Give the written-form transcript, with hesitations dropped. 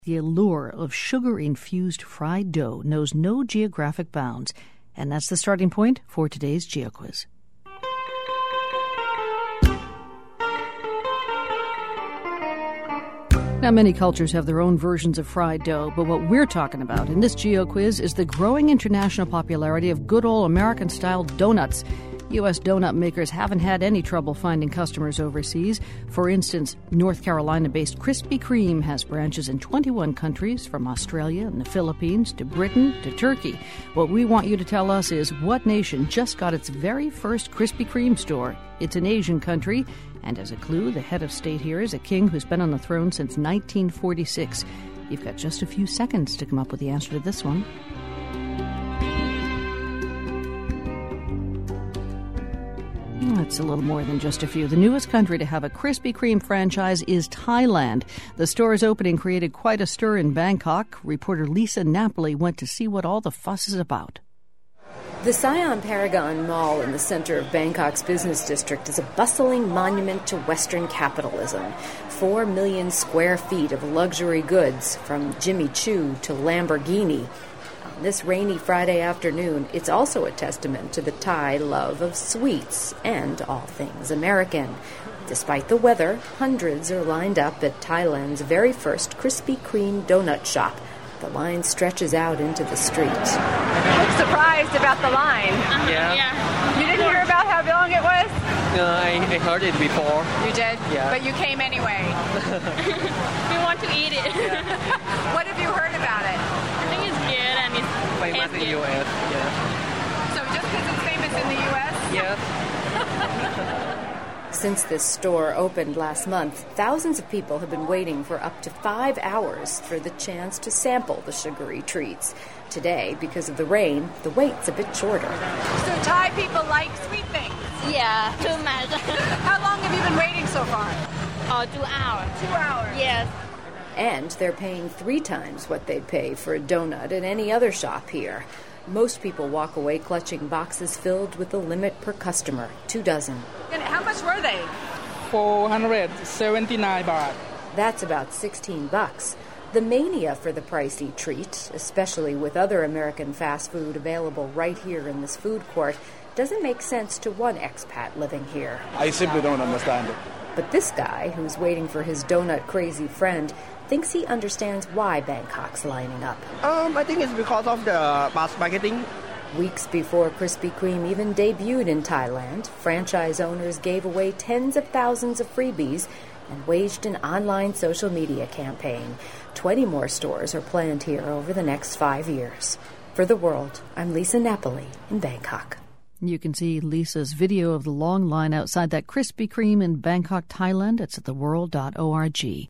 The allure of sugar-infused fried dough knows no geographic bounds, and that's the starting point for today's GeoQuiz. Now, many cultures have their own versions of fried dough, but what we're talking about in this GeoQuiz is the growing international popularity of good old American-style donuts. U.S. donut makers haven't had any trouble finding customers overseas. For instance, North Carolina-based Krispy Kreme has branches in 21 countries, from Australia and the Philippines to Britain to Turkey. What we want you to tell us is what nation just got its very first Krispy Kreme store. It's an Asian country, and as a clue, the head of state here is a king who's been on the throne since 1946. You've got just a few seconds to come up with the answer to this one. It's a little more than just a few. The newest country to have a Krispy Kreme franchise is Thailand. The store's opening created quite a stir in Bangkok. Reporter Lisa Napoli went to see what all the fuss is about. The Siam Paragon Mall in the center of Bangkok's business district is a bustling monument to Western capitalism. 4 million square feet of luxury goods, from Jimmy Choo to Lamborghini. On this rainy Friday afternoon, it's also a testament to the Thai love of sweets and all things American. Despite the weather, hundreds are lined up at Thailand's very first Krispy Kreme donut shop. The line stretches out into the street. You look surprised about the line. Yeah. You didn't hear about how long it was? No, I heard it before. You did? Yeah. But you came anyway. We want to eat it. What have you heard about it? I think it's good and it's famous in the U.S. Yeah. So just because it's famous in the U.S.? Yes. Since this store opened last month, thousands of people have been waiting for up to 5 hours for the chance to sample the sugary treats. Today, because of the rain, the wait's a bit shorter. So Thai people like sweet things? Yeah, too much. How long have you been waiting so far? 2 hours. 2 hours? Yes. And they're paying 3 times what they'd pay for a donut at any other shop here. Most people walk away clutching boxes filled with the limit per customer, 2 dozen. And how much were they? 479 baht. That's about $16. The mania for the pricey treat, especially with other American fast food available right here in this food court, doesn't make sense to one expat living here. I simply don't understand it. But this guy, who's waiting for his donut-crazy friend, thinks he understands why Bangkok's lining up. I think it's because of the mass marketing. Weeks before Krispy Kreme even debuted in Thailand, franchise owners gave away tens of thousands of freebies and waged an online social media campaign. 20 more stores are planned here over the next 5 years. For The World, I'm Lisa Napoli in Bangkok. You can see Lisa's video of the long line outside that Krispy Kreme in Bangkok, Thailand. It's at theworld.org.